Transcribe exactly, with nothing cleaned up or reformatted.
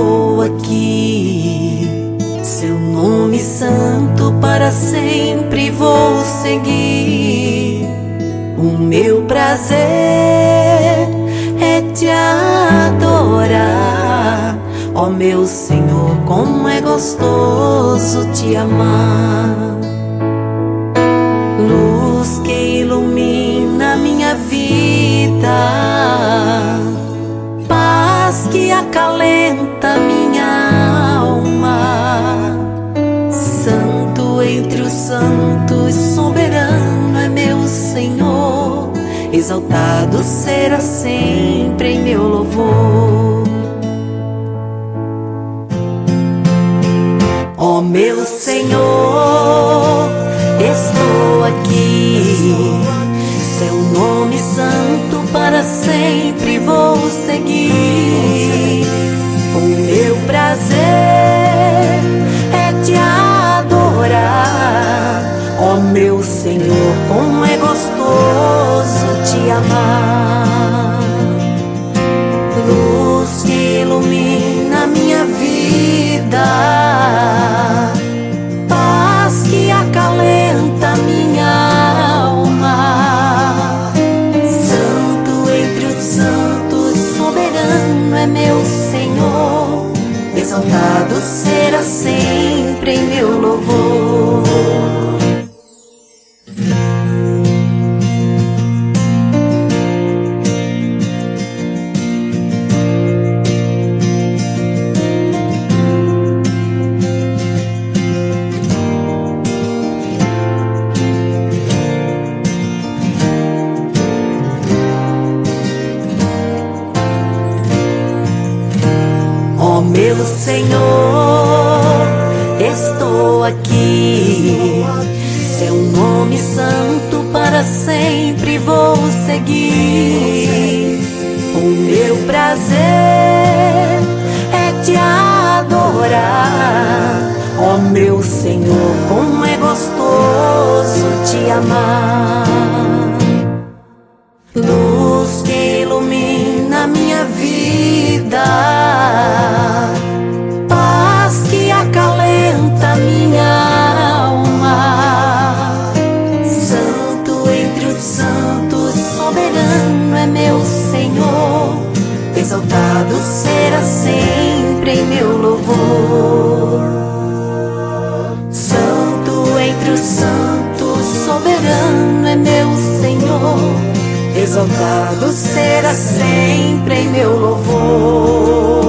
estou aqui. Seu nome santo para sempre vou seguir. O meu prazer é te adorar, ó meu Senhor, como é gostoso te amar. Luz que ilumina minha vida, paz que acalenta minha alma. Santo entre os santos, soberano é meu Senhor, exaltado será sempre em meu louvor. Ó meu Senhor, estou aqui. Seu nome santo para sempre vou seguir. O meu prazer é te adorar, ó meu Senhor, como é gostoso te amar. Luz que ilumina minha vida, paz que acalenta minha alma. Santo entre os santos, soberano é meu Senhor, exaltado será sempre em meu louvor. Ó meu Senhor, estou aqui. Seu nome santo para sempre vou seguir. O meu prazer é te adorar, ó meu Senhor, como é gostoso te amar. Luz que ilumina minha vida, paz que acalenta minha alma. Santo entre os santos, soberano é meu Senhor, exaltado será sempre em meu louvor. Santo entre os santos, soberano é meu Senhor, exaltado será sempre em meu louvor.